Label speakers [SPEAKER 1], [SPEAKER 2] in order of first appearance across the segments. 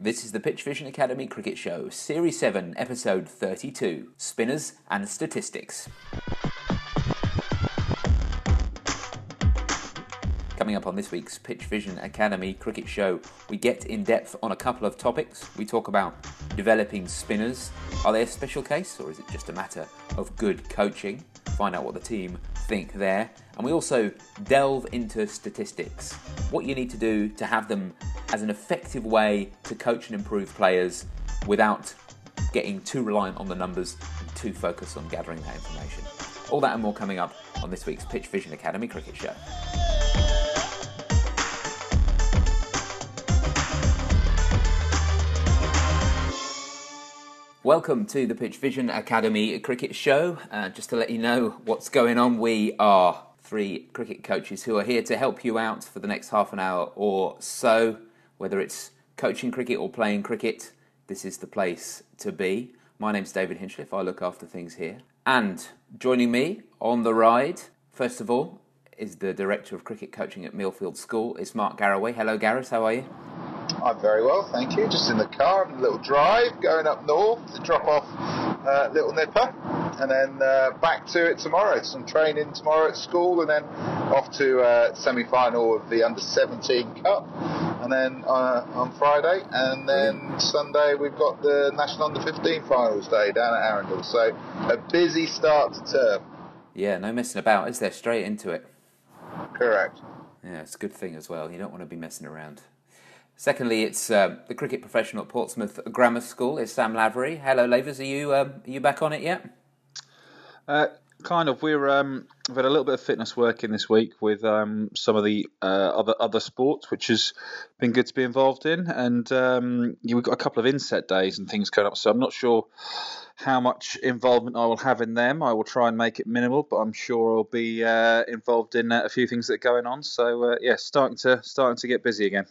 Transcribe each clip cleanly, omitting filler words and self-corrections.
[SPEAKER 1] This is the Pitch Vision Academy Cricket Show, Series 7, Episode 32, Spinners and Statistics. Coming up on this week's Pitch Vision Academy Cricket Show, we get in depth on a couple of topics. We talk about developing spinners. Are they a special case, or is it just a matter of good coaching? Find out what the team think there. And we also delve into statistics. What you need to do to have them as an effective way to coach and improve players without getting too reliant on the numbers and too focused on gathering that information. All that and more coming up on this week's Pitch Vision Academy Cricket Show. Welcome to the Pitch Vision Academy Cricket Show. Just to let you know what's going on, we are 3 cricket coaches who are here to help you out for the next half an hour or so. Whether it's coaching cricket or playing cricket, this is the place to be. My name's David Hinchliffe, I look after things here. And joining me on the ride, first of all, is the Director of Cricket Coaching at Millfield School. It's Mark Garraway. Hello Gareth, how are you?
[SPEAKER 2] I'm very well, thank you. Just in the car, a little drive, going up north to drop off little Nipper, and then back to it tomorrow. Some training tomorrow at school, and then off to semi-final of the Under-17 Cup, and then on Friday, and then Sunday we've got the National Under-15 Finals Day down at Arundel. So a busy start to term.
[SPEAKER 1] Yeah, no messing about, is there? Straight into it.
[SPEAKER 2] Correct.
[SPEAKER 1] Yeah, it's a good thing as well. You don't want to be messing around. Secondly, it's the cricket professional at Portsmouth Grammar School. It's Sam Lavery. Hello, Lavers. Are you back on it yet?
[SPEAKER 3] Kind of. We've had a little bit of fitness work in this week with some of the other sports, which has been good to be involved in. And we've got a couple of inset days and things coming up, so I'm not sure how much involvement I will have in them. I will try and make it minimal, but I'm sure I'll be involved in a few things that are going on. So starting to get busy again.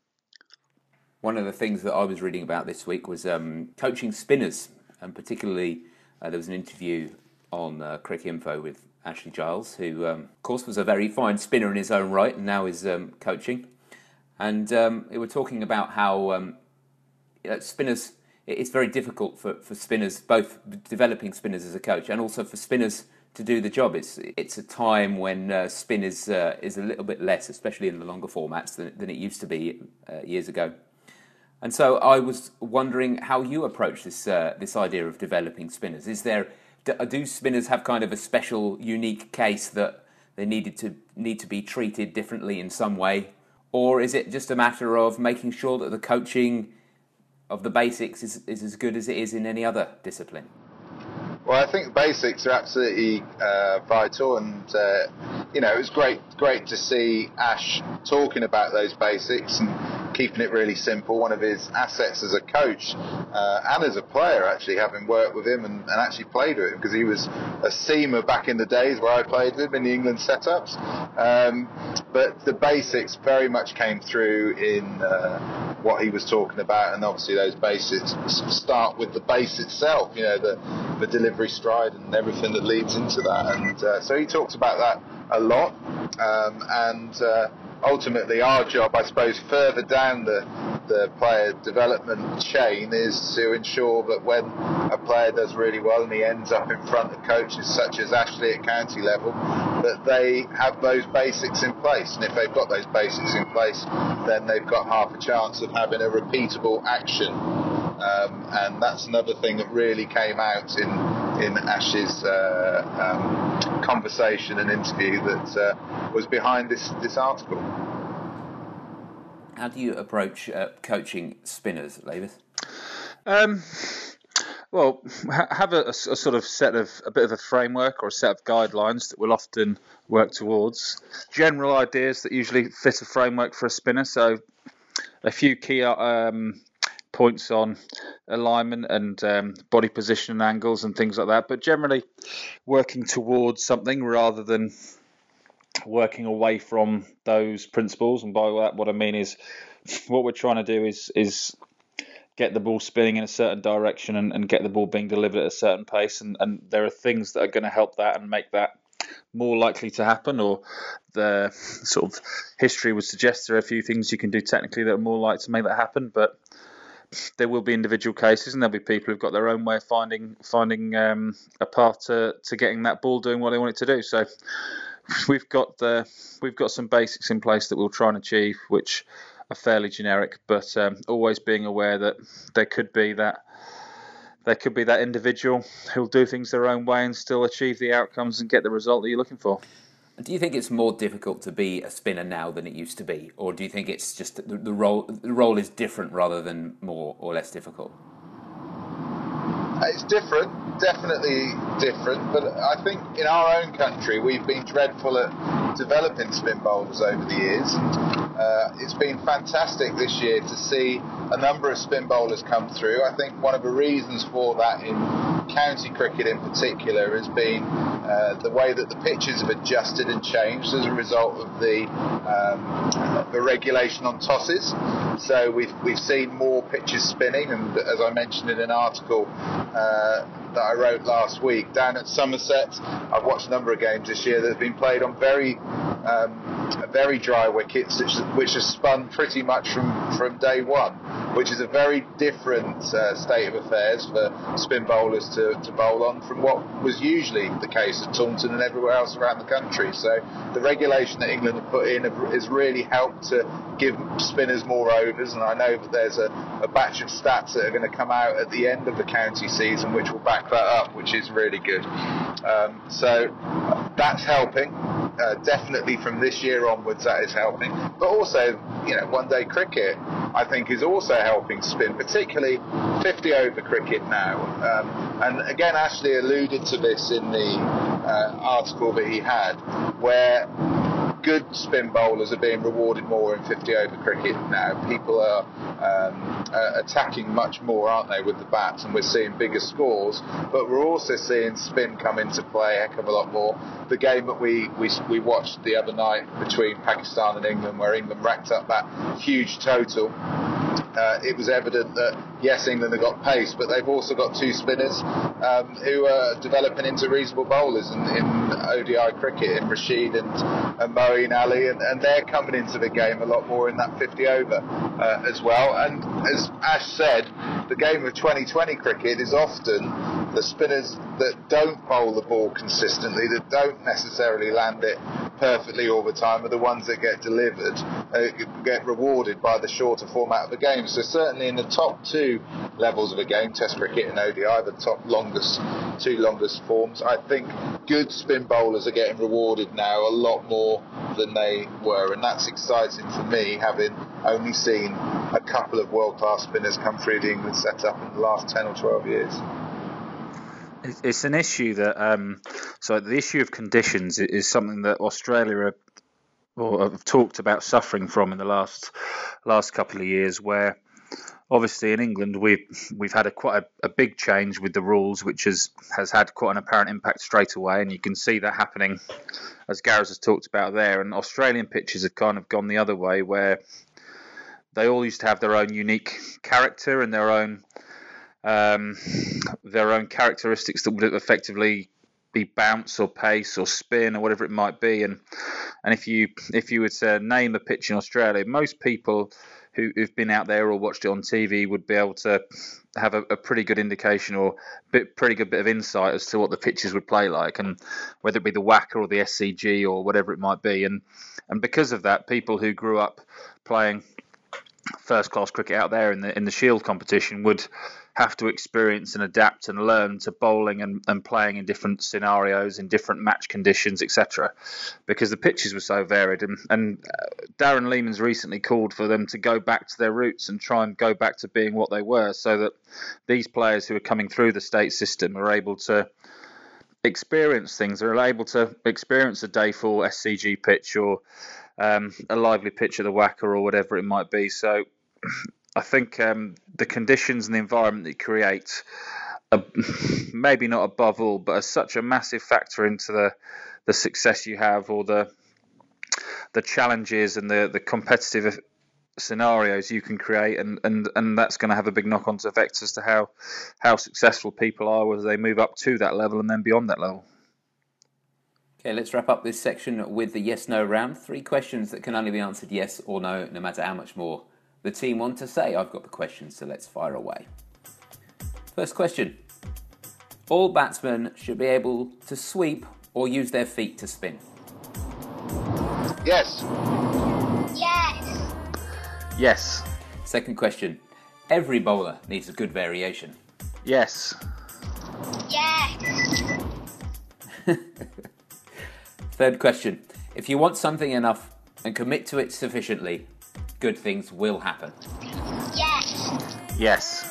[SPEAKER 1] One of the things that I was reading about this week was coaching spinners, and particularly there was an interview on Cricket Info with Ashley Giles, who, of course, was a very fine spinner in his own right and now is coaching. And they were talking about how spinners, it's very difficult for spinners, both developing spinners as a coach and also for spinners to do the job. It's a time when spin is a little bit less, especially in the longer formats, than it used to be years ago. And so I was wondering how you approach this idea of developing spinners. Do spinners have kind of a special, unique case that they need to be treated differently in some way, or is it just a matter of making sure that the coaching of the basics is as good as it is in any other discipline?
[SPEAKER 2] Well, I think the basics are absolutely vital, and it was great to see Ash talking about those basics and keeping it really simple. One of his assets as a coach and as a player, actually, having worked with him and actually played with him, because he was a seamer back in the days where I played with him in the England setups. But the basics very much came through in what he was talking about, and obviously those basics start with the base itself, the delivery stride and everything that leads into that. And so he talked about that a lot, and ultimately our job, I suppose, further down the player development chain is to ensure that when a player does really well and he ends up in front of coaches such as Ashley at county level, that they have those basics in place. And if they've got those basics in place, then they've got half a chance of having a repeatable action. And that's another thing that really came out in Ash's conversation and interview that was behind this article.
[SPEAKER 1] How do you approach coaching spinners, Lavis?
[SPEAKER 3] Well, have a sort of a bit of a framework or a set of guidelines that we'll often work towards. General ideas that usually fit a framework for a spinner. So a few key points on alignment and body position and angles and things like that, but generally working towards something rather than working away from those principles. And by that, what I mean is what we're trying to do is get the ball spinning in a certain direction and get the ball being delivered at a certain pace, and there are things that are going to help that and make that more likely to happen, or the sort of history would suggest there are a few things you can do technically that are more likely to make that happen, but there will be individual cases, and there'll be people who've got their own way of finding a path to getting that ball doing what they want it to do. So we've got some basics in place that we'll try and achieve, which are fairly generic, but always being aware that there could be that individual who'll do things their own way and still achieve the outcomes and get the result that you're looking for.
[SPEAKER 1] Do you think it's more difficult to be a spinner now than it used to be, or do you think it's just the role is different rather than more or less difficult?
[SPEAKER 2] It's different, definitely different, but I think in our own country we've been dreadful at developing spin bowlers over the years. It's been fantastic this year to see a number of spin bowlers come through. I think one of the reasons for that in county cricket in particular has been the way that the pitches have adjusted and changed as a result of the regulation on tosses. So we've seen more pitches spinning, and as I mentioned in an article that I wrote last week, down at Somerset, I've watched a number of games this year that have been played on very dry wickets, which are spun pretty much from day one, which is a very different state of affairs for spin bowlers to bowl on from what was usually the case at Taunton and everywhere else around the country. So the regulation that England have put in has really helped to give spinners more overs, and I know that there's a batch of stats that are going to come out at the end of the county season which will back that up, which is really good. So that's helping. Definitely from this year onwards that is helping, but also one day cricket I think is also helping spin, particularly 50 over cricket now, and again Ashley alluded to this in the article that he had, where good spin bowlers are being rewarded more in 50 over cricket now. People are attacking much more, aren't they, with the bats, and we're seeing bigger scores, but we're also seeing spin come into play a heck of a lot more. The game that we watched the other night between Pakistan and England, where England racked up that huge total, it was evident that yes, England have got pace, but they've also got two spinners who are developing into reasonable bowlers in ODI cricket, in Rashid and Moeen Ali, and they're coming into the game a lot more in that 50 over as well. And as Ash said, the game of 2020 cricket is often the spinners that don't bowl the ball consistently, that don't necessarily land it perfectly all the time, are the ones that get delivered, get rewarded by the shorter format of the game. So certainly in the top two levels of a game, Test cricket and ODI, the two longest forms, I think good spin bowlers are getting rewarded now a lot more than they were, and that's exciting for me, having only seen a couple of world-class spinners come through the England setup in the last 10 or 12 years.
[SPEAKER 3] It's an issue that so the issue of conditions is something that Australia have talked about suffering from in the last couple of years, where obviously in England we've had quite a big change with the rules, which has had quite an apparent impact straight away, and you can see that happening as Gareth has talked about there. And Australian pitches have kind of gone the other way, where they all used to have their own unique character and their own characteristics that would effectively be bounce or pace or spin or whatever it might be. And if you were to name a pitch in Australia, most people who've been out there or watched it on TV would be able to have a pretty good indication or pretty good bit of insight as to what the pitches would play like, and whether it be the WACA or the SCG or whatever it might be. And because of that, people who grew up playing first-class cricket out there in the Shield competition would have to experience and adapt and learn to bowling and playing in different scenarios, in different match conditions, etc., because the pitches were so varied. And Darren Lehmann's recently called for them to go back to their roots and try and go back to being what they were, so that these players who are coming through the state system are able to experience things. They're able to experience a day 4 SCG pitch or a lively pitch of the WACA or whatever it might be. So I think the conditions and the environment that you create are maybe not above all, but are such a massive factor into the success you have, or the challenges and the competitive scenarios you can create, and that's going to have a big knock-on effect as to how successful people are as they move up to that level and then beyond that level.
[SPEAKER 1] Okay, let's wrap up this section with the yes-no round. 3 questions that can only be answered yes or no, no matter how much more the team want to say. I've got the questions, so let's fire away. First question. All batsmen should be able to sweep or use their feet to spin.
[SPEAKER 2] Yes.
[SPEAKER 4] Yes.
[SPEAKER 3] Yes.
[SPEAKER 1] Second question. Every bowler needs a good variation.
[SPEAKER 3] Yes.
[SPEAKER 4] Yes.
[SPEAKER 1] Third question. If you want something enough and commit to it sufficiently, good things will happen.
[SPEAKER 4] Yes.
[SPEAKER 3] Yes.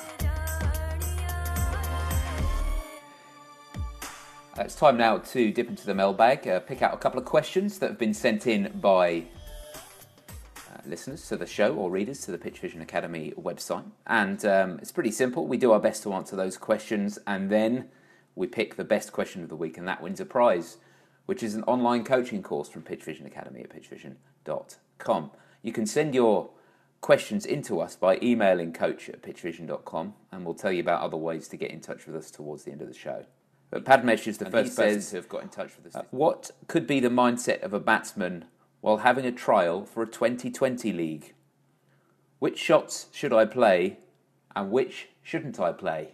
[SPEAKER 1] It's time now to dip into the mailbag, pick out a couple of questions that have been sent in by listeners to the show or readers to the Pitch Vision Academy website. And it's pretty simple. We do our best to answer those questions, and then we pick the best question of the week, and that wins a prize, which is an online coaching course from Pitch Vision Academy at pitchvision.com. You can send your questions into us by emailing coach@pitchvision.com, and we'll tell you about other ways to get in touch with us towards the end of the show. But Padmesh is the first person to have got in touch with us. What could be the mindset of a batsman while having a trial for a 2020 league? Which shots should I play and which shouldn't I play?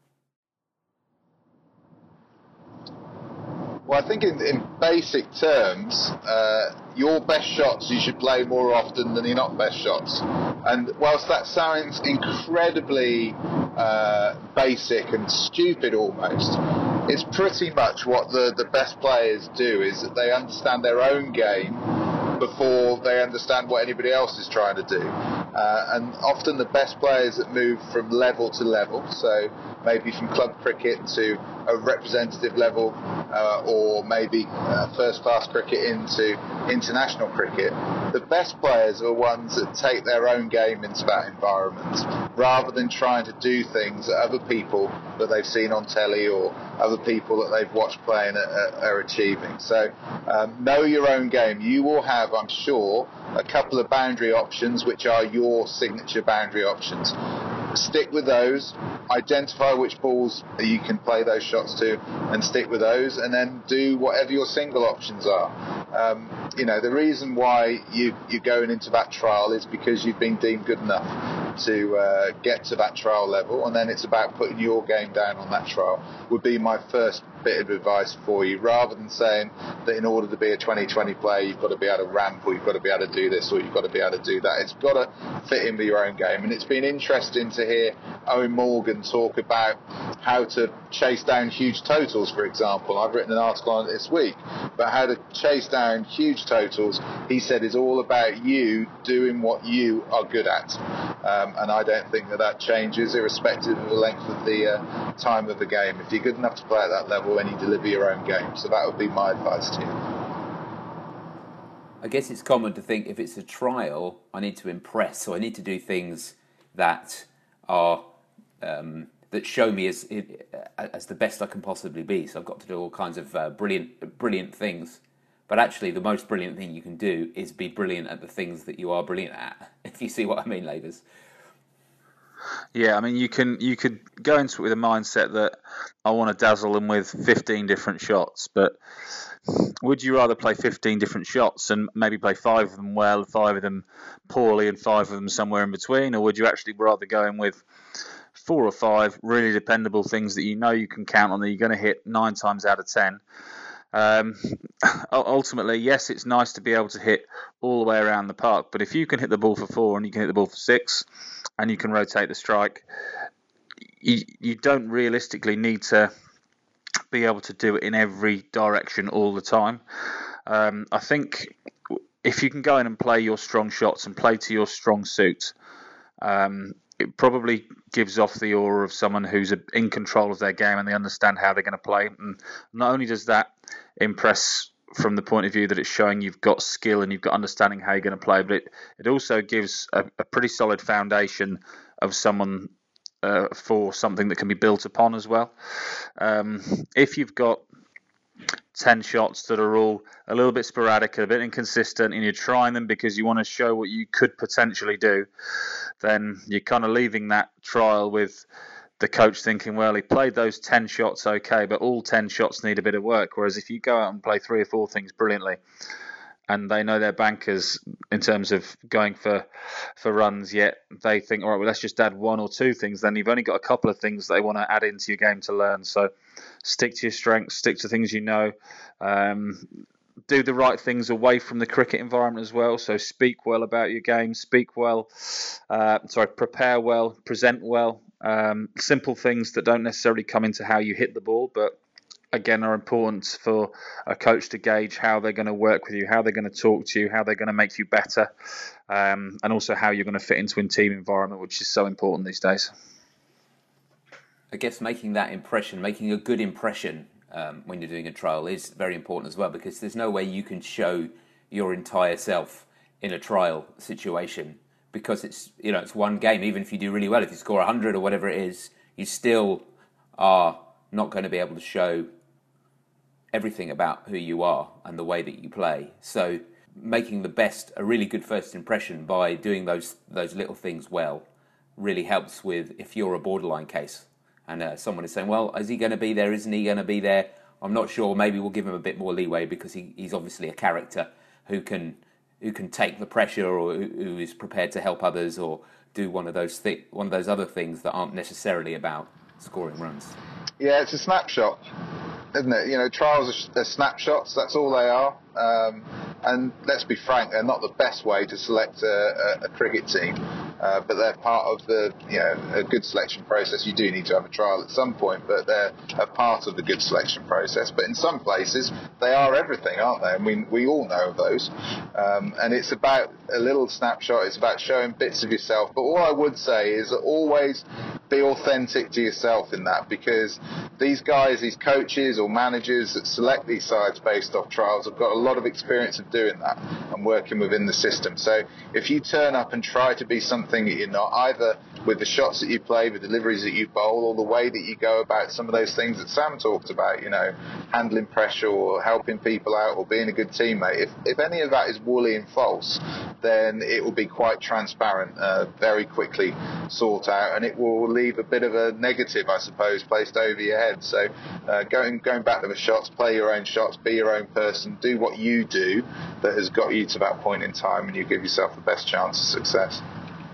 [SPEAKER 2] Well, I think in basic terms, your best shots you should play more often than your not best shots. And whilst that sounds incredibly basic and stupid almost, it's pretty much what the best players do, is that they understand their own game before they understand what anybody else is trying to do. And often the best players that move from level to level, so maybe from club cricket to a representative level, or maybe first-class cricket into international cricket, the best players are ones that take their own game into that environment, rather than trying to do things that other people that they've seen on telly or other people that they've watched playing are achieving. So know your own game. You will have, I'm sure, a couple of boundary options which are your signature boundary options. Stick with those, identify which balls you can play those shots to, and stick with those, and then do whatever your single options are. The reason why you're going into that trial is because you've been deemed good enough to get to that trial level, and then it's about putting your game down on that trial, would be my first bit of advice for you, rather than saying that in order to be a 2020 player you've got to be able to ramp, or you've got to be able to do this, or you've got to be able to do that. It's got to fit in with your own game. And it's been interesting to hear Owen Morgan talk about how to chase down huge totals, for example. I've written an article on it this week, but how to chase down huge totals, he said, is all about you doing what you are good at. And I don't think that changes irrespective of the length of the time of the game. If you're good enough to play at that level, then you deliver your own game. So that would be my advice to you.
[SPEAKER 1] I guess it's common to think if it's a trial, I need to impress, so I need to do things that are that show me as the best I can possibly be. So I've got to do all kinds of brilliant things. But actually, the most brilliant thing you can do is be brilliant at the things that you are brilliant at. If you see what I mean, Lavers.
[SPEAKER 3] Yeah, I mean, you could go into it with a mindset that I want to dazzle them with 15 different shots, but would you rather play 15 different shots and maybe play 5 of them well, 5 of them poorly, and 5 of them somewhere in between? Or would you actually rather go in with 4 or 5 really dependable things that you know you can count on, that you're going to hit 9 times out of 10? Ultimately, yes, it's nice to be able to hit all the way around the park, but if you can hit the ball for 4 and you can hit the ball for 6 and you can rotate the strike, you don't realistically need to be able to do it in every direction all the time. I think if you can go in and play your strong shots and play to your strong suit, it probably gives off the aura of someone who's in control of their game and they understand how they're going to play. And not only does that impress from the point of view that it's showing you've got skill and you've got understanding how you're going to play, but it also gives a pretty solid foundation of someone for something that can be built upon as well. If you've got 10 shots that are all a little bit sporadic, a bit inconsistent, and you're trying them because you want to show what you could potentially do, then you're kind of leaving that trial with the coach thinking, well, he played those 10 shots okay, but all 10 shots need a bit of work. Whereas if you go out and play 3 or 4 things brilliantly, and they know their bankers in terms of going for runs, yet they think, all right, well, let's just add one or two things. Then you've only got a couple of things they want to add into your game to learn. So stick to your strengths, stick to things you know. Do the right things away from the cricket environment as well. So speak well about your game, prepare well, present well. Simple things that don't necessarily come into how you hit the ball, but again are important for a coach to gauge how they're going to work with you, how they're going to talk to you, how they're going to make you better, and also how you're going to fit into a team environment, which is so important these days.
[SPEAKER 1] I guess making that impression, making a good impression when you're doing a trial is very important as well, because there's no way you can show your entire self in a trial situation, because it's one game. Even if you do really well, if you score 100 or whatever it is, you still are not going to be able to show everything about who you are and the way that you play. So making a really good first impression by doing those little things well really helps with if you're a borderline case and someone is saying, well, is he going to be there? Isn't he going to be there? I'm not sure. Maybe we'll give him a bit more leeway because he's obviously a character who can take the pressure, or who is prepared to help others, or do one of those other things that aren't necessarily about scoring runs.
[SPEAKER 2] Yeah, it's a snapshot, isn't it? Trials are snapshots. That's all they are. And let's be frank, they're not the best way to select a cricket team, but they're part of a good selection process. You do need to have a trial at some point, but they're a part of the good selection process. But in some places, they are everything, aren't they? I mean, we all know of those. And it's about a little snapshot. It's about showing bits of yourself. But what I would say is always be authentic to yourself in that, because these guys, these coaches or managers that select these sides based off trials have got a lot of experience of doing that and working within the system. So if you turn up and try to be something that you're not, either with the shots that you play, the deliveries that you bowl, or the way that you go about some of those things that Sam talked about, handling pressure or helping people out or being a good teammate, if any of that is woolly and false, then it will be quite transparent, very quickly sought out, and it will leave a bit of a negative, I suppose, placed over your head. So going back to the shots, play your own shots, be your own person, do what you do that has got you to that point in time, and you give yourself the best chance of success.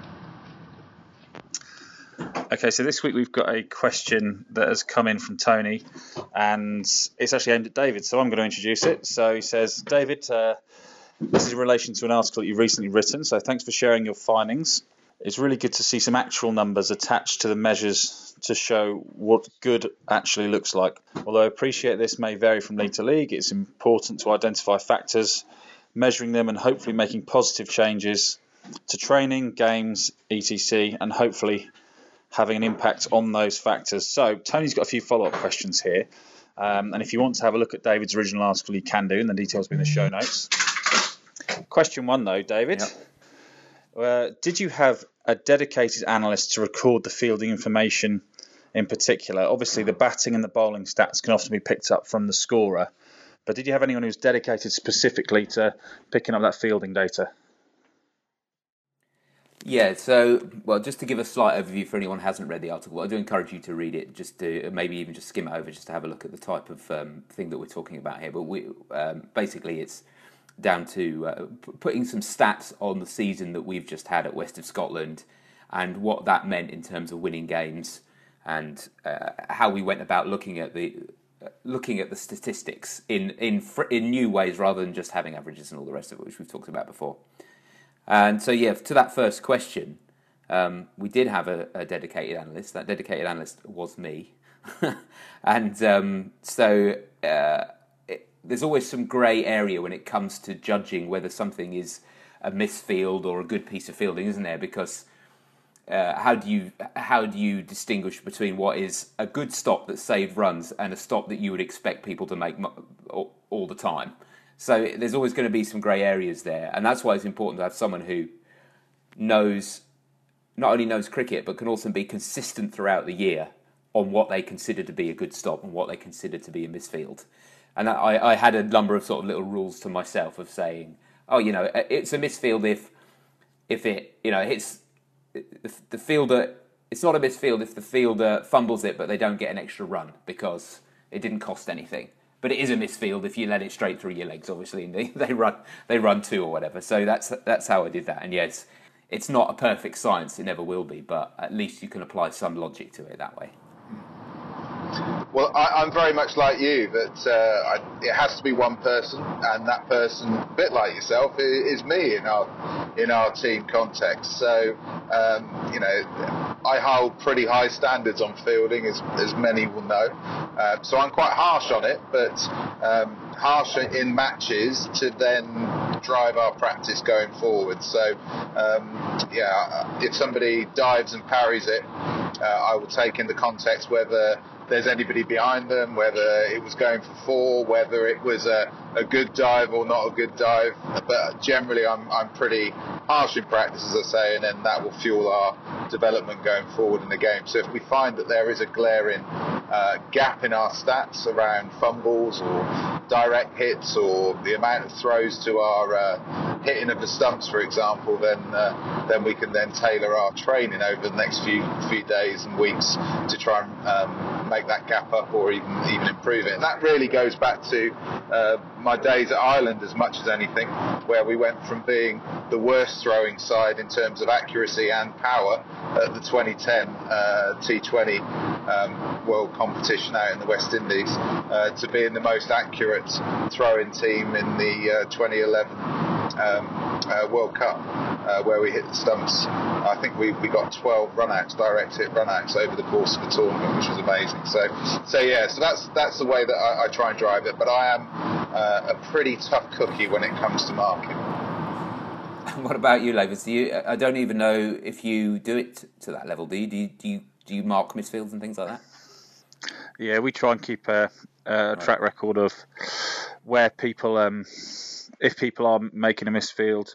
[SPEAKER 3] Okay, so this week we've got a question that has come in from Tony, and it's actually aimed at David, so I'm going to introduce it. So he says, David, this is in relation to an article that you've recently written, so thanks for sharing your findings. It's really good to see some actual numbers attached to the measures to show what good actually looks like. Although I appreciate this may vary from league to league, it's important to identify factors, measuring them, and hopefully making positive changes to training, games, etc., and hopefully having an impact on those factors. So Tony's got a few follow-up questions here, and if you want to have a look at David's original article, you can do, and the details will be in the show notes. Question 1 though, David. Yep. Did you have a dedicated analyst to record the fielding information in particular? Obviously the batting and the bowling stats can often be picked up from the scorer, but did you have anyone who was dedicated specifically to picking up that fielding data?
[SPEAKER 1] Yeah, so, well, just to give a slight overview for anyone who hasn't read the article, I do encourage you to read it, just to maybe even just skim it over, just to have a look at the type of thing that we're talking about here. But basically it's down to putting some stats on the season that we've just had at West of Scotland and what that meant in terms of winning games, and how we went about looking at the statistics in new ways rather than just having averages and all the rest of it, which we've talked about before. And so, yeah, to that first question, we did have a dedicated analyst. That dedicated analyst was me. And there's always some grey area when it comes to judging whether something is a misfield or a good piece of fielding, isn't there? Because how do you distinguish between what is a good stop that saved runs and a stop that you would expect people to make all the time? So there's always going to be some grey areas there, and that's why it's important to have someone who not only knows cricket, but can also be consistent throughout the year on what they consider to be a good stop and what they consider to be a misfield. And I had a number of sort of little rules to myself of saying, it's a misfield if it hits the fielder. It's not a misfield if the fielder fumbles it, but they don't get an extra run because it didn't cost anything. But it is a misfield if you let it straight through your legs, obviously, and they run two or whatever. So that's how I did that. And yes, it's not a perfect science; it never will be. But at least you can apply some logic to it that way.
[SPEAKER 2] Well, I'm very much like you, that it has to be one person, and that person, a bit like yourself, is me in our team context. So, I hold pretty high standards on fielding, as many will know. So I'm quite harsh on it, but harsh in matches to then drive our practice going forward. So, if somebody dives and parries it, I will take into context whether there's anybody behind them, whether it was going for four, whether it was a good dive or not a good dive. But generally, I'm pretty harsh in practice, as I say, and then that will fuel our development going forward in the game. So if we find that there is a glaring gap in our stats around fumbles or direct hits or the amount of throws to our hitting of the stumps, for example, then we can then tailor our training over the next few days and weeks to try and make that gap up or even improve it. And that really goes back to my days at Ireland as much as anything, where we went from being the worst throwing side in terms of accuracy and power at the 2010 T20 World Competition out in the West Indies to being the most accurate throwing team in the 2011 World Cup, where we hit the stumps. I think we got 12 direct hit runouts over the course of the tournament, which was amazing. So that's the way that I try and drive it. But I am a pretty tough cookie when it comes to marking.
[SPEAKER 1] What about you, Lavis? I don't even know if you do it to that level. Do you mark misfields and things like that?
[SPEAKER 3] Yeah, we try and keep a track record of where people, if people are making a misfield,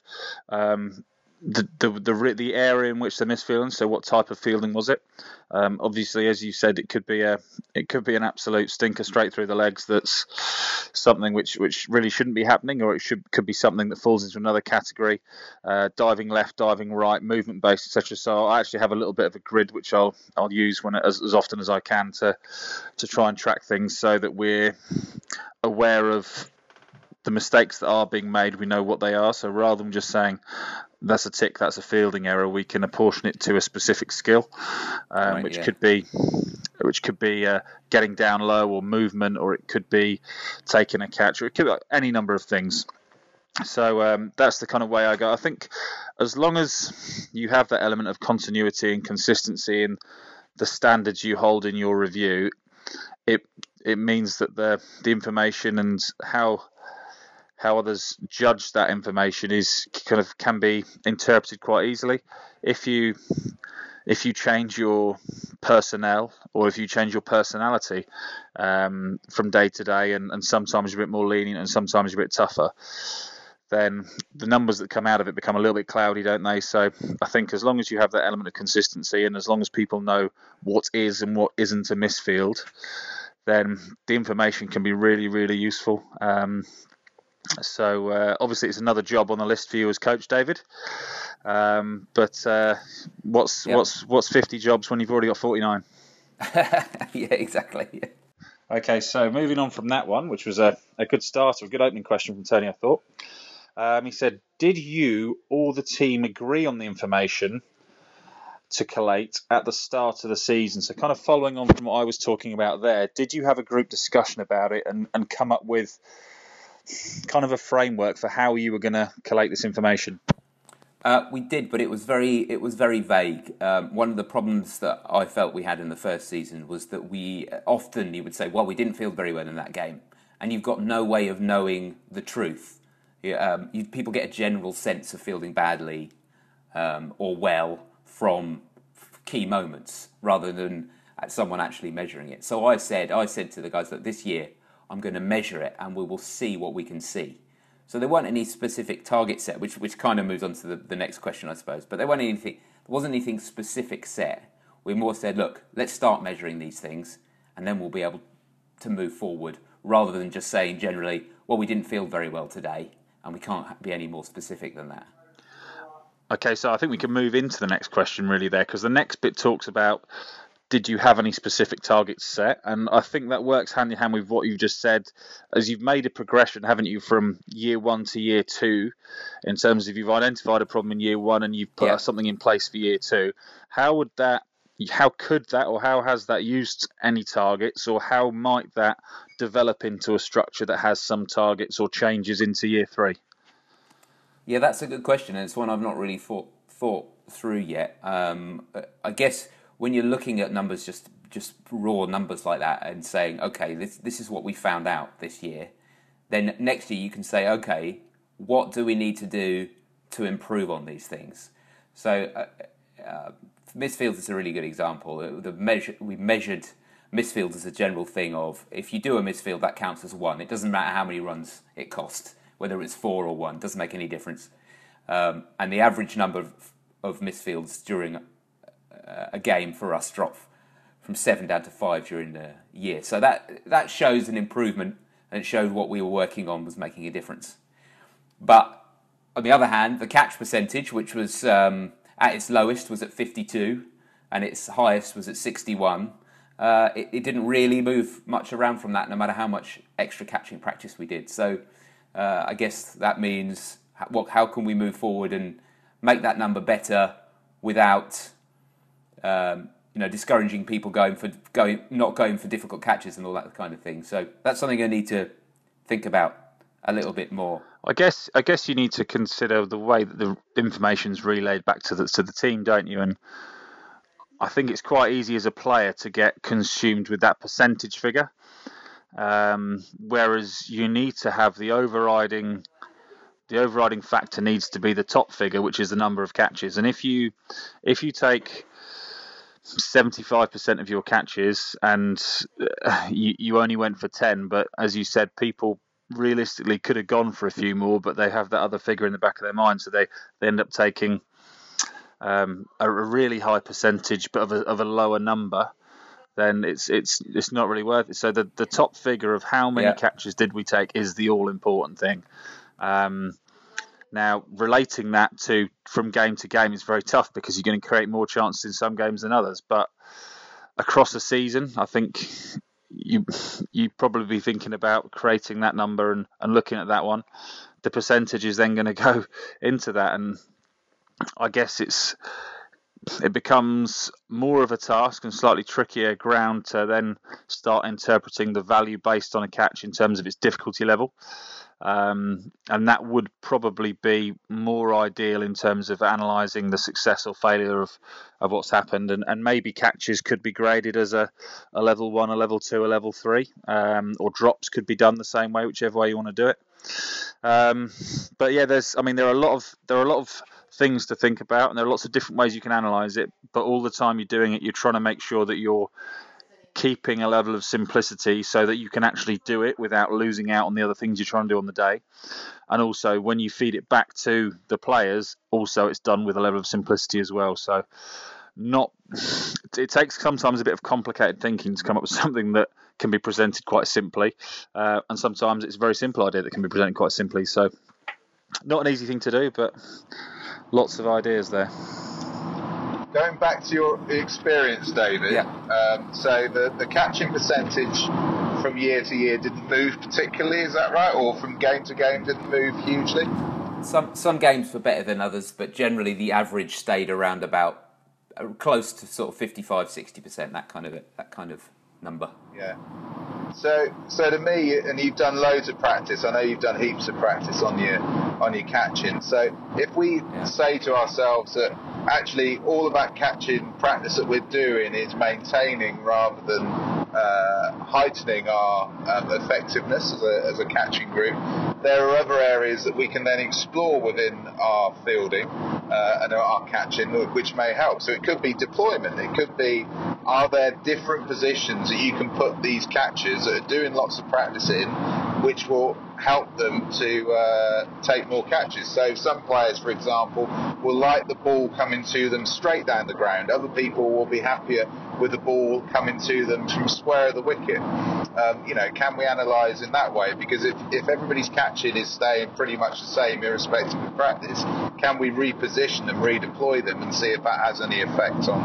[SPEAKER 3] the area in which they're misfielding. So, what type of fielding was it? Obviously, as you said, it could be an absolute stinker straight through the legs. That's something which really shouldn't be happening, or it could be something that falls into another category, diving left, diving right, movement based, etc. So I actually have a little bit of a grid which I'll use as often as I can to try and track things so that we're aware of the mistakes that are being made. We know what they are. So rather than just saying that's a tick, that's a fielding error, we can apportion it to a specific skill, which could be getting down low or movement, or it could be taking a catch, or it could be any number of things. So that's the kind of way I go. I think as long as you have that element of continuity and consistency in the standards you hold in your review, it means that the information and how others judge that information can be interpreted quite easily. If you change your personnel, or if you change your personality from day to day, and sometimes you're a bit more lenient and sometimes you're a bit tougher, then the numbers that come out of it become a little bit cloudy, don't they? So I think as long as you have that element of consistency, and as long as people know what is and what isn't a misfield, then the information can be really, really useful. So obviously it's another job on the list for you as coach, David. But what's 50 jobs when you've already got 49?
[SPEAKER 1] Yeah, exactly. Yeah.
[SPEAKER 3] Okay, so moving on from that one, which was a good start, a good opening question from Tony, I thought. He said, did you or the team agree on the information to collate at the start of the season? So kind of following on from what I was talking about there, did you have a group discussion about it and come up with kind of a framework for how you were going to collate this information?
[SPEAKER 1] We did, but it was very vague. One of the problems that I felt we had in the first season was that you would say, well, we didn't feel very well in that game, and you've got no way of knowing the truth. People get a general sense of feeling badly or well from key moments rather than someone actually measuring it. So I said to the guys that this year I'm going to measure it and we will see what we can see. So there weren't any specific target set, which kind of moves on to the next question, I suppose. But there wasn't anything specific set. We more said, look, let's start measuring these things and then we'll be able to move forward, rather than just saying generally, well, we didn't feel very well today, and we can't be any more specific than that.
[SPEAKER 3] Okay, so I think we can move into the next question really there, because the next bit talks about did you have any specific targets set? And I think that works hand in hand with what you've just said, as you've made a progression, haven't you, from year 1 to year 2, in terms of you've identified a problem in year 1 and you've put something in place for year 2. How could that, or how has that used any targets, or how might that develop into a structure that has some targets or changes into year 3?
[SPEAKER 1] Yeah, that's a good question, and it's one I've not really thought through yet. I guess when you're looking at numbers, just raw numbers like that, and saying, okay, this is what we found out this year, then next year you can say, okay, what do we need to do to improve on these things? So missed fields is a really good example. We measured missed fields as a general thing of, if you do a missed field, that counts as 1. It doesn't matter how many runs it cost, whether it's 4 or 1, doesn't make any difference. And the average number of missed fields during a game for us dropped from 7 down to 5 during the year. So that shows an improvement, and it showed what we were working on was making a difference. But on the other hand, the catch percentage, which was at its lowest was at 52, and its highest was at 61. It didn't really move much around from that, no matter how much extra catching practice we did. So I guess that means how can we move forward and make that number better without discouraging people not going for difficult catches and all that kind of thing. So that's something I need to think about a little bit more.
[SPEAKER 3] I guess you need to consider the way that the information's relayed back to the team, don't you? And I think it's quite easy as a player to get consumed with that percentage figure, whereas you need to have the overriding factor needs to be the top figure, which is the number of catches. And if you take 75% of your catches and you only went for 10, but as you said, people realistically could have gone for a few more, but they have that other figure in the back of their mind, so they end up taking a really high percentage but of a lower number, then it's not really worth it. So the top figure of how many catches did we take is the all important thing. Now, relating that to from game to game is very tough, because you're going to create more chances in some games than others. But across a season, I think you'd probably be thinking about creating that number and looking at that one. The percentage is then going to go into that, and I guess it becomes more of a task and slightly trickier ground to then start interpreting the value based on a catch in terms of its difficulty level. And that would probably be more ideal in terms of analysing the success or failure of what's happened. And maybe catches could be graded as a level 1, a level 2, a level 3, or drops could be done the same way, whichever way you want to do it. But yeah, there are a lot of things to think about, and there are lots of different ways you can analyse it. But all the time you're doing it, you're trying to make sure that you're keeping a level of simplicity so that you can actually do it without losing out on the other things you're trying to do on the day. And also, when you feed it back to the players, also it's done with a level of simplicity as well. So it takes sometimes a bit of complicated thinking to come up with something that can be presented quite simply, and sometimes it's a very simple idea that can be presented quite simply. So not an easy thing to do, but lots of ideas there.
[SPEAKER 2] Going back to your experience, David, so the catching percentage from year to year didn't move particularly, is that right? Or from game to game didn't move hugely?
[SPEAKER 1] Some games were better than others, but generally the average stayed around about close to sort of 55-60%, that kind of number.
[SPEAKER 2] Yeah. So to me, and you've done loads of practice, I know you've done heaps of practice on your catching. So if we say to ourselves that actually all of that catching practice that we're doing is maintaining rather than heightening our effectiveness as a catching group, there are other areas that we can then explore within our fielding and our catching which may help. So it could be deployment, it could be, are there different positions that you can put these catchers that are doing lots of practice in, which will help them to take more catches. So some players, for example, will like the ball coming to them straight down the ground. Other people will be happier with the ball coming to them from square of the wicket. Can we analyse in that way? Because if everybody's catching is staying pretty much the same irrespective of practice, can we reposition them, redeploy them, and see if that has any effect on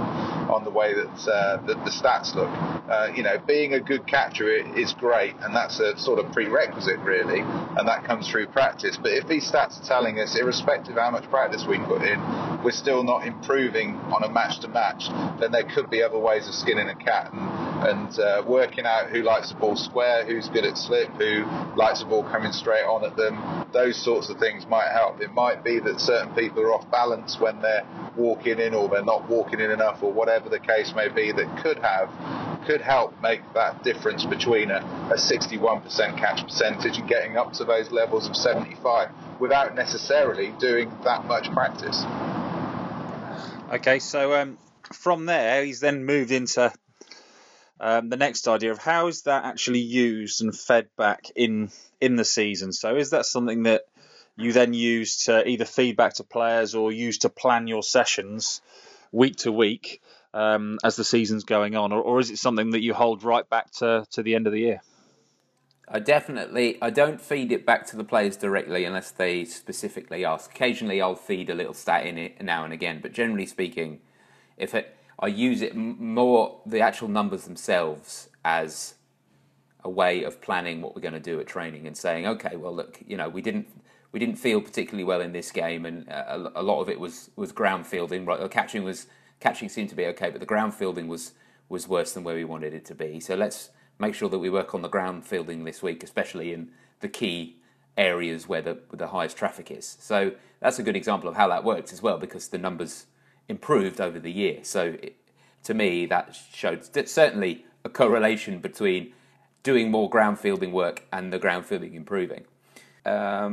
[SPEAKER 2] on the way that the stats look. Being a good catcher is great, and that's a sort of prerequisite really, and that comes through practice. But if these stats are telling us, irrespective of how much practice we put in, we're still not improving on a match to match, then there could be other ways of skinning a cat, and working out who likes the ball square, who's good at slip, who likes the ball coming straight on at them. Those sorts of things might help. It might be that certain people are off balance when they're walking in, or they're not walking in enough, or whatever the case may be, that could help make that difference between a 61% catch percentage and getting up to those levels of 75 without necessarily doing that much practice.
[SPEAKER 3] Okay, so from there, he's then moved into the next idea of how is that actually used and fed back in the season. So is that something that you then use to either feed back to players or use to plan your sessions week to week as the season's going on, or is it something that you hold right back to the end of the year?
[SPEAKER 1] I don't feed it back to the players directly unless they specifically ask. Occasionally I'll feed a little stat in it now and again, but generally speaking, I use it more, the actual numbers themselves, as a way of planning what we're going to do at training and saying, okay, well look, we didn't feel particularly well in this game, and a lot of it was ground fielding. Right, catching seemed to be okay, but the ground fielding was worse than where we wanted it to be. So let's make sure that we work on the ground fielding this week, especially in the key areas where the highest traffic is. So that's a good example of how that works as well, because the numbers improved over the year. So to me, that showed certainly a correlation between doing more ground fielding work and the ground fielding improving. But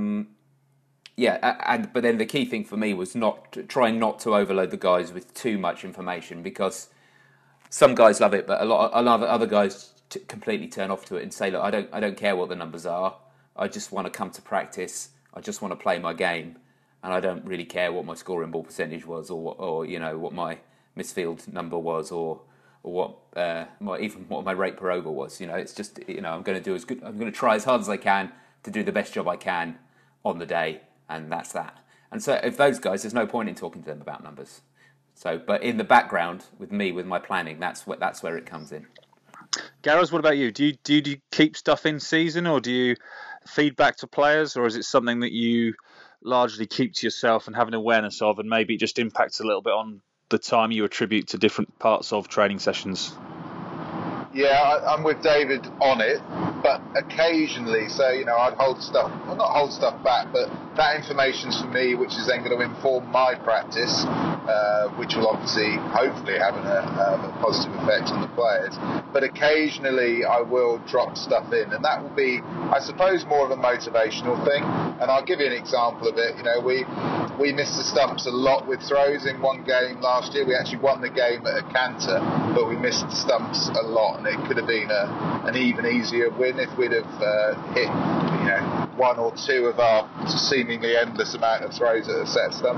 [SPEAKER 1] then the key thing for me was trying not to overload the guys with too much information, because some guys love it, but a lot of other guys completely turn off to it and say, look, I don't care what the numbers are. I just want to come to practice. I just want to play my game, and I don't really care what my scoring ball percentage was, or what my misfield number was, or what my rate per over was. It's just I'm going to try as hard as I can to do the best job I can on the day, and that's that. And so if those guys, there's no point in talking to them about numbers. So, but in the background with me, with my planning, that's where it comes in.
[SPEAKER 3] Gareth, what about you? Do you keep stuff in season, or do you feed back to players, or is it something that you largely keep to yourself and have an awareness of, and maybe it just impacts a little bit on the time you attribute to different parts of training sessions?
[SPEAKER 2] Yeah, I'm with David on it, but occasionally, so I'd not hold stuff back, but that information's for me, which is then going to inform my practice, which will obviously, hopefully, have a positive effect on the players. But occasionally, I will drop stuff in, and that will be, I suppose, more of a motivational thing. And I'll give you an example of it. We missed the stumps a lot with throws in one game last year. We actually won the game at a canter, but we missed the stumps a lot, and it could have been an even easier win if we'd have hit one or two of our seemingly endless amount of throws at a set stump.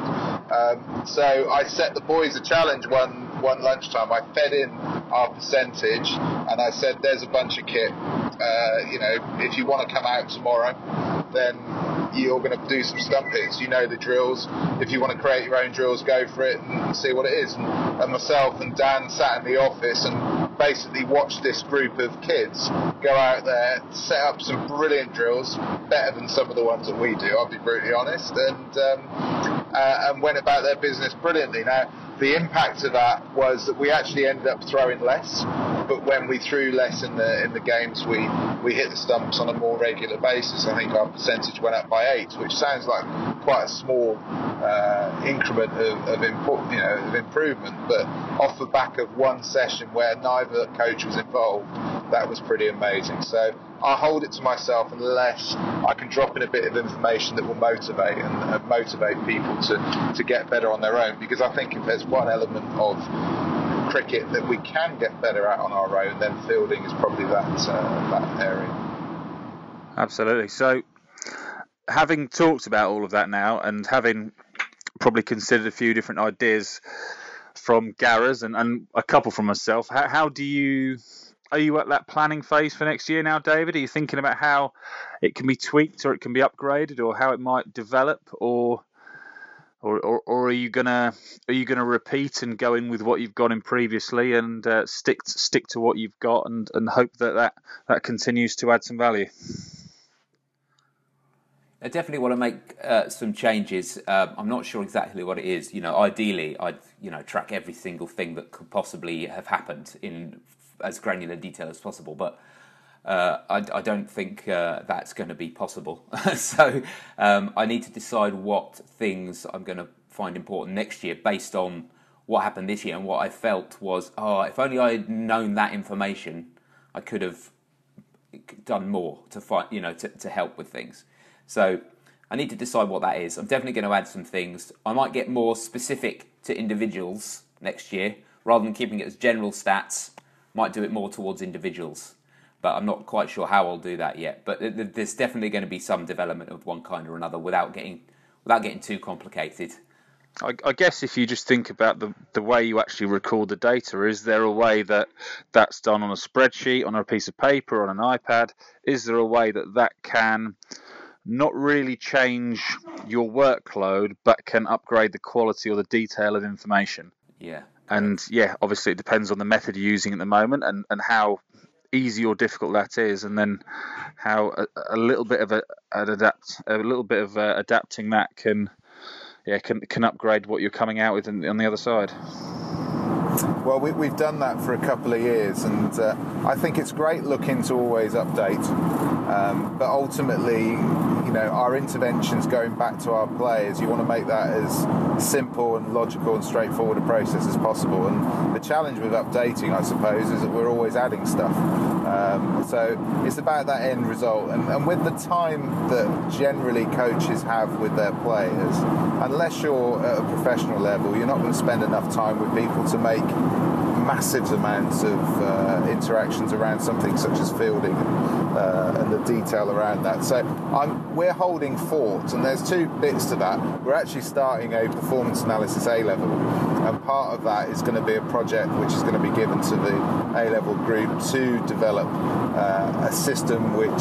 [SPEAKER 2] So I set the boys a challenge one lunchtime. I fed in our percentage, and I said, there's a bunch of kit. If you want to come out tomorrow, then you're going to do some stump hits. You know the drills. If you want to create your own drills, go for it and see what it is. And myself and Dan sat in the office and basically watched this group of kids go out there, set up some brilliant drills, better than some of the ones that we do, I'll be brutally honest, and went about their business brilliantly. Now, the impact of that was that we actually ended up throwing less, but when we threw less in the games, we hit the stumps on a more regular basis. I think our percentage went up by 8, which sounds like quite a small increment of improvement, but off the back of one session where neither coach was involved, that was pretty amazing. So I hold it to myself unless I can drop in a bit of information that will motivate and motivate people to get better on their own, because I think if there's one element of cricket that we can get better at on our own, then fielding is probably that area.
[SPEAKER 3] Absolutely. So having talked about all of that now, and having probably considered a few different ideas from Gareth and a couple from myself, are you at that planning phase for next year now, David? Are you thinking about how it can be tweaked, or it can be upgraded, or how it might develop, or Or are you gonna repeat and go in with what you've got in previously and stick to what you've got and hope that continues to add some value?
[SPEAKER 1] I definitely want to make some changes. I'm not sure exactly what it is. Ideally, I'd track every single thing that could possibly have happened in as granular detail as possible, but I don't think that's going to be possible. So I need to decide what things I'm going to find important next year based on what happened this year and what I felt was, if only I had known that information, I could have done more to find, to help with things. So I need to decide what that is. I'm definitely going to add some things. I might get more specific to individuals next year rather than keeping it as general stats. Might do it more towards individuals. But I'm not quite sure how I'll do that yet. But there's definitely going to be some development of one kind or another without getting too complicated.
[SPEAKER 3] I guess if you just think about the way you actually record the data, is there a way that's done on a spreadsheet, on a piece of paper, on an iPad? Is there a way that can not really change your workload, but can upgrade the quality or the detail of information?
[SPEAKER 1] Yeah.
[SPEAKER 3] And obviously it depends on the method you're using at the moment and how easy or difficult that is, and then how a little bit of adapting that can upgrade what you're coming out with on the other side.
[SPEAKER 2] Well, we've done that for a couple of years, and I think it's great looking to always update. But ultimately, our interventions going back to our players, you want to make that as simple and logical and straightforward a process as possible. And the challenge with updating, I suppose, is that we're always adding stuff. So it's about that end result. And with the time that generally coaches have with their players, unless you're at a professional level, you're not going to spend enough time with people to make massive amounts of interactions around something such as fielding and the detail around that. So we're holding fort, and there's two bits to that. We're actually starting a performance analysis A-level, and part of that is going to be a project which is going to be given to the A-level group to develop a system which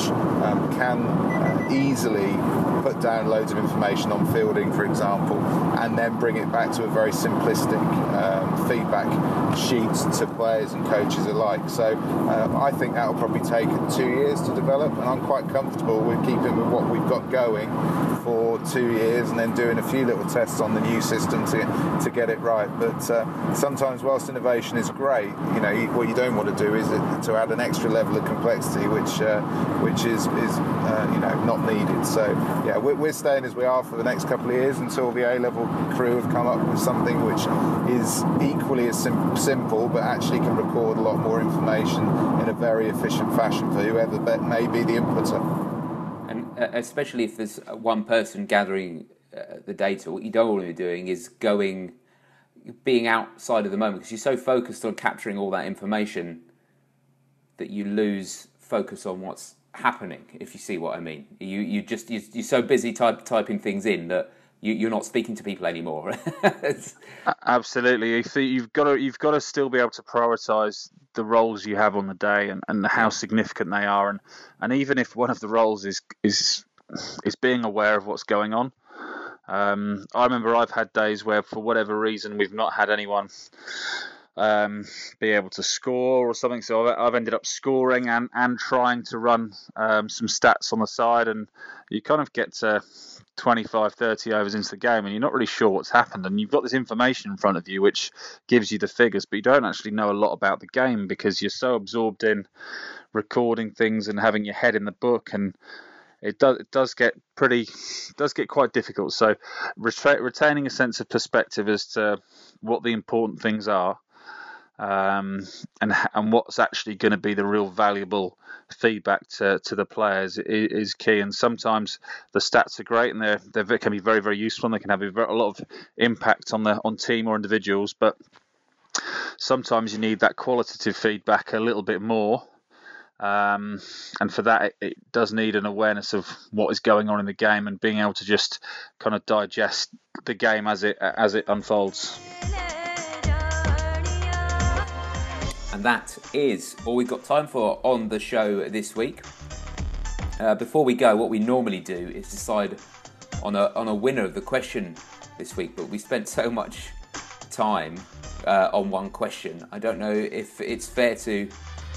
[SPEAKER 2] can easily put down loads of information on fielding, for example, and then bring it back to a very simplistic feedback sheet to players and coaches alike. So I think that will probably take 2 years to develop, and I'm quite comfortable with keeping with what we've got going for 2 years and then doing a few little tests on the new system to get it right. But sometimes, whilst innovation is great, what you don't want to do is to add an extra level of complexity which is not needed. So we're staying as we are for the next couple of years until the A-level crew have come up with something which is equally as simple but actually can record a lot more information in a very efficient fashion for whoever may be the inputter.
[SPEAKER 1] And especially if there's one person gathering the data, what you don't want to be doing is being outside of the moment, because you're so focused on capturing all that information that you lose focus on what's happening, if you see what I mean. You're so busy typing things in that you're not speaking to people anymore.
[SPEAKER 3] Absolutely. You've got to still be able to prioritise the roles you have on the day and how significant they are, and even if one of the roles is being aware of what's going on. I remember I've had days where, for whatever reason, we've not had anyone be able to score or something, so I've ended up scoring and trying to run some stats on the side, and you kind of get to 25, 30 overs into the game and you're not really sure what's happened, and you've got this information in front of you which gives you the figures, but you don't actually know a lot about the game because you're so absorbed in recording things and having your head in the book, and it does get quite difficult. So retaining a sense of perspective as to what the important things are, and what's actually going to be the real valuable feedback to the players is key. And sometimes the stats are great and they can be very, very useful and they can have a lot of impact on team or individuals, but sometimes you need that qualitative feedback a little bit more. And for that, it does need an awareness of what is going on in the game and being able to just kind of digest the game as it unfolds.
[SPEAKER 1] And that is all we've got time for on the show this week. Before we go, what we normally do is decide on a winner of the question this week, but we spent so much time on one question. I don't know if it's fair to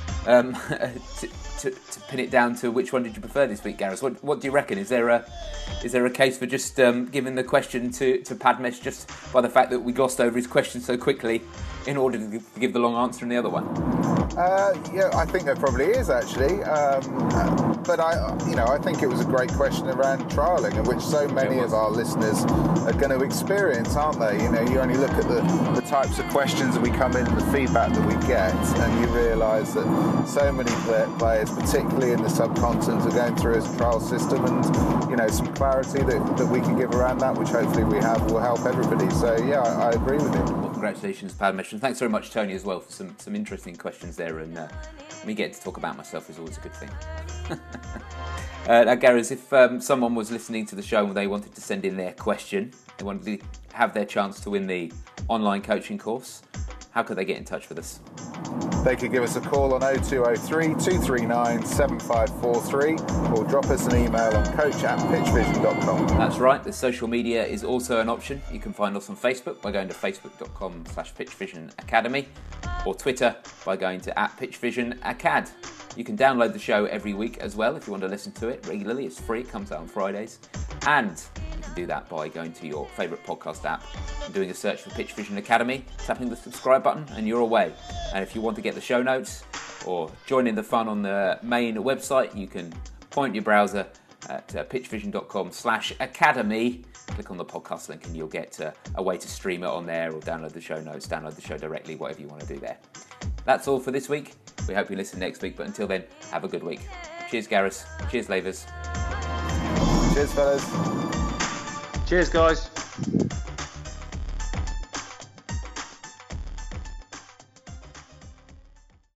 [SPEAKER 1] pin it down to which one did you prefer this week, Gareth. What do you reckon? Is there a case for just giving the question to Padmesh just by the fact that we glossed over his question so quickly in order to give the long answer in the other one?
[SPEAKER 2] Yeah, I think there probably is actually, but I think it was a great question around trialling, in which so many of our listeners are going to experience, aren't they? You only look at the types of questions that we come in and the feedback that we get, and you realise that so many players, particularly in the subcontinent, are going through a trial system, and some clarity that we can give around that, which hopefully we have, will help everybody. So yeah, I agree with you.
[SPEAKER 1] Well, congratulations, Padmesh, and thanks very much, Tony, as well, for some interesting questions there. And me getting to talk about myself is always a good thing. Now, Gareth, if someone was listening to the show and they wanted to send in their question, they wanted to have their chance to win the online coaching course, how could they get in touch with us?
[SPEAKER 2] They could give us a call on 0203 239 7543 or drop us an email on coach@pitchvision.com.
[SPEAKER 1] That's right, the social media is also an option. You can find us on Facebook by going to facebook.com/pitchvisionacademy or Twitter by going to @pitchvisionacad. You can download the show every week as well if you want to listen to it regularly. It's free, it comes out on Fridays. And you can do that by going to your favourite podcast app and doing a search for Pitch Vision Academy, tapping the subscribe button, and you're away. And if you want to get the show notes or join in the fun on the main website, you can point your browser at pitchvision.com/academy. Click on the podcast link and you'll get a way to stream it on there, or download the show notes, download the show directly, whatever you want to do there. That's all for this week. We hope you listen next week, but until then, have a good week. Cheers, Gareth. Cheers, Lavers.
[SPEAKER 2] Cheers, fellas.
[SPEAKER 3] Cheers, guys.